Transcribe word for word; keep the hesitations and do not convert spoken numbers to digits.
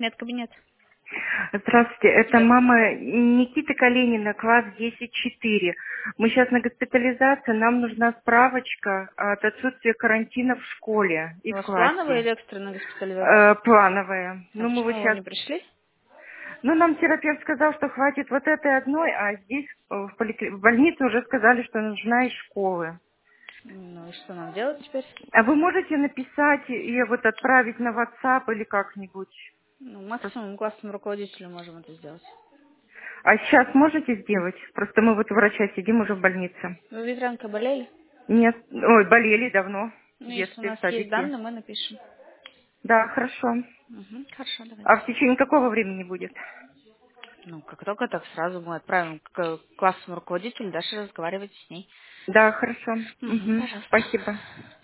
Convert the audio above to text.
Медкабинет. Здравствуйте, это Да. мама Никиты Калинина, класс десять четыре. Мы сейчас на госпитализации, нам нужна справочка от отсутствия карантина в школе и У в вас плановая классе. или экстренная госпитализация? Э, плановая. А Ну, мы вот почему вы сейчас... не пришли? Ну, нам терапевт сказал, что хватит вот этой одной, а здесь э, в, поликли- в больнице уже сказали, что нужна из школы. Ну и что нам делать теперь? А вы можете написать и вот отправить на WhatsApp или как-нибудь? Ну, максимум классному руководителю можем это сделать. А сейчас можете сделать? Просто мы вот у врача сидим уже в больнице. Вы ветеранкой болели? Нет, ой, болели давно, в Ну, если у детстве, нас в есть садике. данные, мы напишем. Да, хорошо. Угу, хорошо, А давайте. в течение какого времени будет? Ну, как только так сразу мы отправим к классному руководителю, дальше разговаривать с ней. Да, хорошо. Угу, Мгм. пожалуйста. Спасибо.